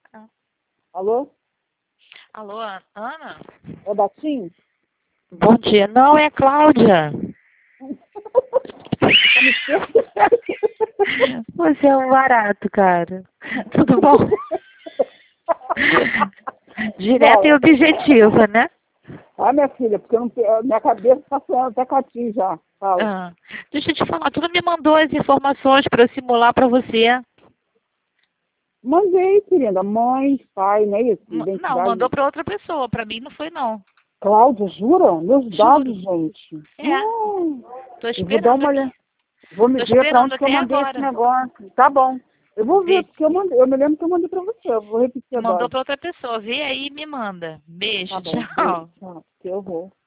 Ah. Alô? Alô, Ana? É Batim? Bom dia. Não, é a Cláudia. Você é um barato, cara. Tudo bom? Direto e objetiva, né? Ah, minha filha, porque eu não, minha cabeça está sonhando até catim já. Fala. Ah, deixa eu te falar, tu não me mandou as informações para eu simular para você? Mandei, querida. Mãe, pai, não é isso? Não, Identidade. mandou para outra pessoa, para mim não foi não. Cláudia, jura? Meus Juro. dados, gente. É, tô Eu vou dar esperando uma aqui. olhada. Vou me Tô ver para esperando onde que eu até mandei esse agora. negócio. Tá bom. Eu vou ver, Vê. porque eu mandei. Eu me lembro que eu mandei para você. Eu vou repetir Mandou agora. para outra pessoa. Vê aí e me manda. Tá Beijo, bom. Beijo. tchau. Tchau. Que eu vou.